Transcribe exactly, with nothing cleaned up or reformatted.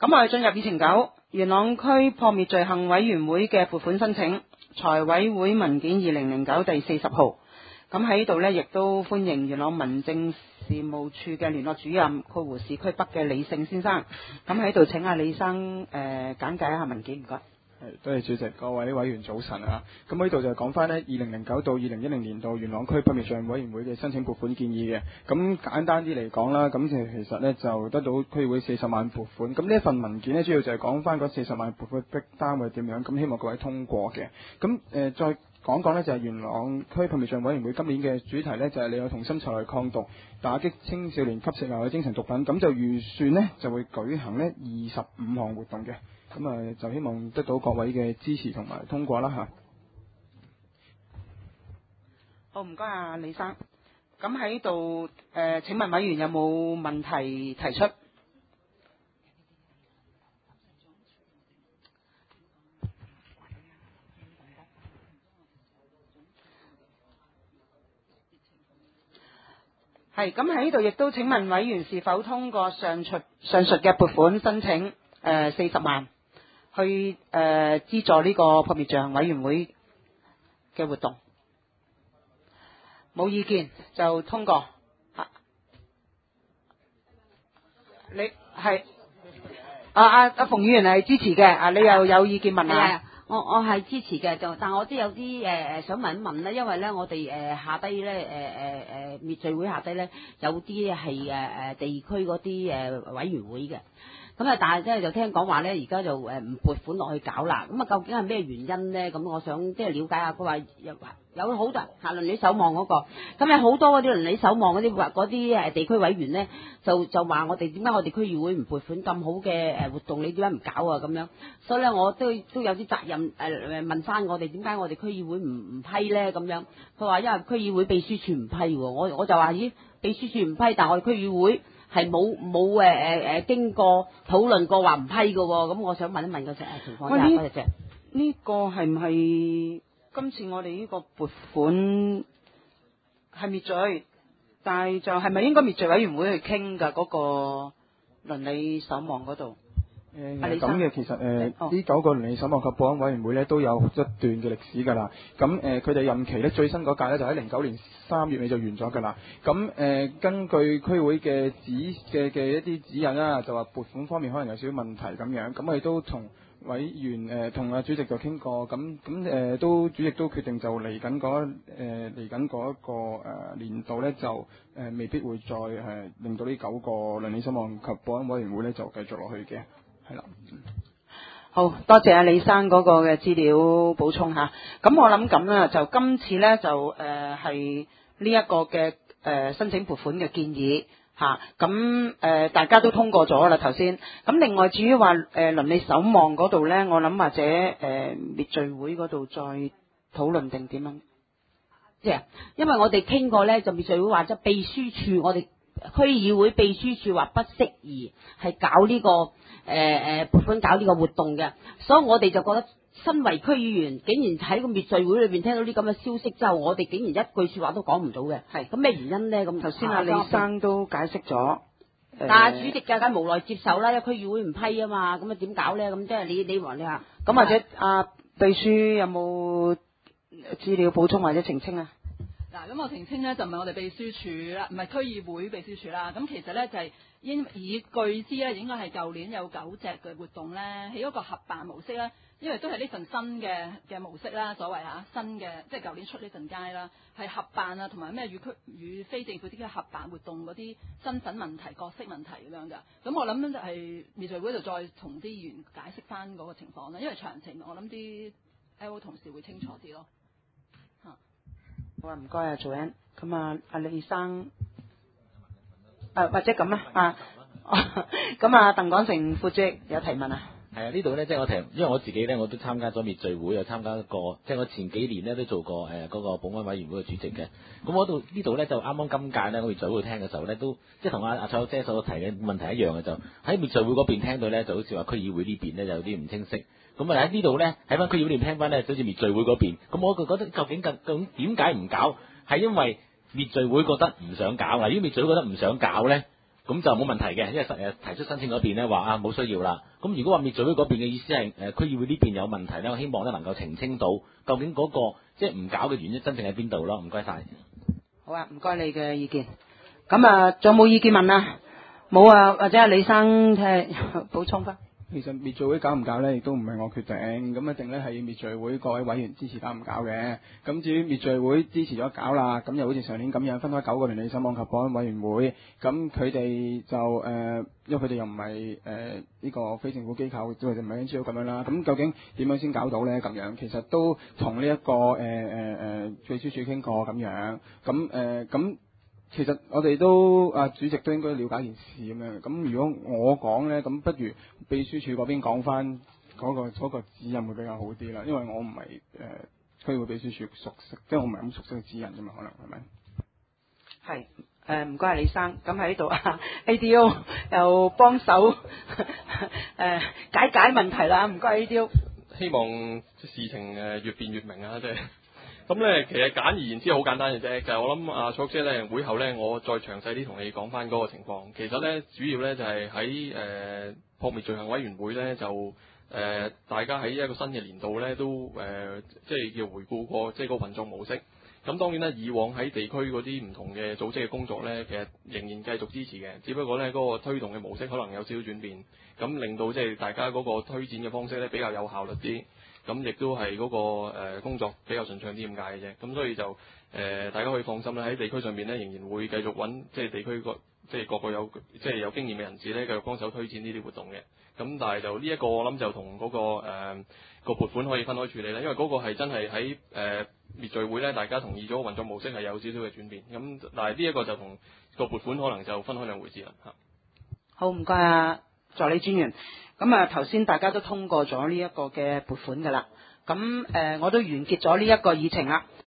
咁我哋進入議程九，元朗區撲滅罪行委員會嘅撥款申請，財委會文件二零零九第四十號。咁喺呢度呢，亦都歡迎元朗民政事務處嘅聯絡主任括弧市區北嘅李勝先生。咁喺度請阿李生誒、呃、簡介一下文件，唔該。 多謝主席，各位委員早晨啊！咁呢度就講翻呢二零零九到二零一零年度元朗區撲滅罪行委員會嘅申請撥款建議嘅。咁簡單啲嚟講啦，咁其其實呢就得到區議會四十萬撥款。咁呢一份文件呢，主要就係講翻嗰四十萬撥款的單位點樣，咁希望各位通過嘅。咁誒、呃、再講講呢，就係元朗區撲滅罪行委員會今年嘅主題呢，就係你有同心齊來抗毒，打擊青少年吸食有害精神毒品。咁就預算呢，就會舉行呢二十五項活動嘅。咁啊，就希望得到各位嘅支持同埋通過啦吓。 好，唔該啊，李生。咁喺度誒，請問委員有冇問題提出？係，咁喺度亦都請問委員是否通過上述上述嘅撥款申請誒四十萬？去誒、呃、資助呢個撲滅罪行委員會嘅活動，冇意見就通過。啊、你係啊啊阿馮議員係支持嘅，啊你又有意見問啊？ 我我係支持嘅，就但我都有啲誒誒想問一問咧，因為咧我哋誒、呃、下低咧誒誒誒滅罪會下低咧有啲係誒誒地區嗰啲誒委員會嘅。咁啊，但係即係就聽講話咧，而家就誒唔撥款落去搞啦。咁啊，究竟係咩原因咧？咁我想即係了解下。佢話有有好多嚇鄰里守望嗰個，咁有好多嗰啲鄰里守望嗰啲嗰啲誒地區委員咧，就就話我哋點解我哋區議會唔撥款咁好嘅誒活動，你點解唔搞啊？咁樣，所以咧我都都有啲責任誒誒問翻我哋點解我哋區議會唔唔批咧？咁樣，佢話因為區議會秘書處唔批喎。我我就話咦，秘書處唔批，但係我哋區議會係冇冇誒誒誒經過討論過話唔批嘅喎，咁我想問一問個情情況啫。多謝。 呢個係唔係今次我哋呢個撥款係滅罪，但係就係咪應該滅罪委員會去傾㗎嗰個鄰里守望嗰度？ 誒咁嘅，其實誒呢、呃哦、九個鄰里守望及保安委員會咧都有一段嘅歷史㗎啦。咁誒佢哋任期咧最新嗰屆咧就喺零九年三月尾就完咗㗎啦。咁誒、呃、根據區會嘅指嘅嘅一啲指引啦，就話撥款方面可能有少少問題咁樣。咁我哋都同委員誒同阿主席就傾過，咁咁誒都主席都決定就嚟緊嗰誒嚟緊嗰一個誒、呃、年度咧就誒、呃、未必會再誒、呃、令到呢九個鄰里守望及保安委員會咧就繼續落去嘅。係啦， 好多謝阿李生嗰個嘅資料補充吓。咁我諗咁啦，就今次咧就誒係呢一個嘅誒、呃、申請撥款嘅建議吓。咁、啊、誒、呃、大家都通過咗啦頭先。咁另外至於話誒鄰里守望嗰度咧，我諗或者誒滅罪會嗰度再討論定點樣？ 即係因為我哋傾過咧，就滅罪會話咗秘書處，我哋區議會秘書處話不適宜係搞呢、這個。誒誒撥款搞呢個活動嘅，所以我哋就覺得身為區議員，竟然喺個滅罪會裏邊聽到啲咁嘅消息之後，我哋竟然一句説話都講唔到嘅。係咁咩原因咧？咁頭先阿李生都解釋咗，但係主席嘅梗係無奈接受啦，因為區議會唔批啊嘛，咁啊點搞咧？咁即係你你話你話，咁或者阿秘書有冇資料補充或者澄清啊？ 嗱，咁我澄清咧就唔係我哋秘書處啦，唔係區議會秘書處啦。咁其實咧就係、是、應以據知咧，應該係舊年有九隻嘅活動咧，喺一個合辦模式咧，因為都係呢份新嘅嘅模式啦，所謂嚇新嘅，即係舊年出呢份街啦，係合辦啊，同埋咩與區與非政府啲嘅合辦活動嗰啲身份問題、角色問題咁樣㗎。咁我諗就係滅罪會度再同啲議員解釋翻嗰個情況啦，因為詳情我諗啲 L O 同事會清楚啲咯。 好啊，唔該啊，Joanne。咁啊，阿李生，誒或者咁啦，啊，咁啊，鄧廣成副主席有提問啊。 係啊，呢度咧即係我提，因為我自己咧我都參加咗滅罪會，又參加過，即係我前幾年咧都做過誒嗰、呃那個保安委員會嘅主席嘅。咁我度呢度咧就啱啱今屆咧我滅罪會聽嘅時候咧，都即係同阿阿蔡姐所提嘅問題一樣嘅，就喺滅罪會嗰邊聽到咧就好似話區議會呢邊咧有啲唔清晰。咁啊喺呢度咧喺翻區議會邊聽翻咧，好似滅罪會嗰邊。咁我就覺得究竟究竟點解唔搞？係因為滅罪會覺得唔想搞啊？如果滅罪會覺得唔想搞咧， 咁就冇問題嘅，因為誒提出申請嗰邊咧話啊冇需要啦。咁如果話滅罪會嗰邊嘅意思係誒區議會呢邊有問題咧，我希望咧能夠澄清到究竟嗰、個即係唔搞嘅原因真正喺邊度咯。唔該晒。 好啊，唔該你嘅意見。咁啊，仲有冇意見問啊？冇啊，或者係李生誒補充翻。 其實滅罪會搞唔搞呢，亦都唔係我決定，咁一定呢係滅罪會各位委員支持搞唔搞嘅。咁至於滅罪會支持咗搞啦，咁又好似上年咁樣分開九個聯理審網及保安委員會，咁佢哋就誒、呃，因為佢哋又唔係誒呢個非政府機構，即係唔係 N G O 咁樣啦。咁究竟點樣先搞到呢？咁樣其實都同呢一個誒誒誒秘書處傾過咁樣，咁誒咁。其實我哋都啊主席都應該了解件事咁樣，咁如果我講呢，咁不如秘書處嗰邊講翻嗰個嗰個指引會比較好啲啦，因為我唔係誒區會秘書處熟悉，即係我唔係咁熟悉嘅指引啫嘛，可能係咪？ 係誒唔該李生，咁喺度啊 A D O 又幫手誒解解問題啦，唔該 A D O。 希望事情誒越變越明啊，即係。咁咧，其實簡而言之好簡單嘅啫。就係我諗阿卓姐咧會後咧，我再詳細啲同你講翻嗰個情況。其實咧，主要咧就係喺誒撲滅罪行委員會咧，就誒、呃、大家喺一個新嘅年度咧，都誒、呃、即係要回顧過即係個運作模式。咁當然啦，以往喺地區嗰啲唔同嘅組織嘅工作咧，其實仍然繼續支持嘅，只不過咧嗰、嗰個推動嘅模式可能有少少轉變，咁令到即係大家嗰個推展嘅方式咧比較有效率啲。咁亦都係嗰個誒工作比較順暢啲咁解嘅啫，咁所以就誒、呃、大家可以放心啦，喺地區上面咧仍然會繼續揾即係地區個即係各個有即係有經驗嘅人士咧繼續幫手推薦呢啲活動嘅。咁但係就呢一個我諗就同嗰、嗰個誒、呃、個撥款可以分開處理啦，因為嗰個係真係喺誒滅罪會咧，大家同意咗運作模式係有少少嘅轉變。咁但係呢一個就同個撥款可能就分開兩回事啦嚇。 好，唔該啊，助理專員。咁啊，頭先大家都通過咗呢一個嘅撥款㗎啦，咁誒、呃、我都完結咗呢一個議程啦。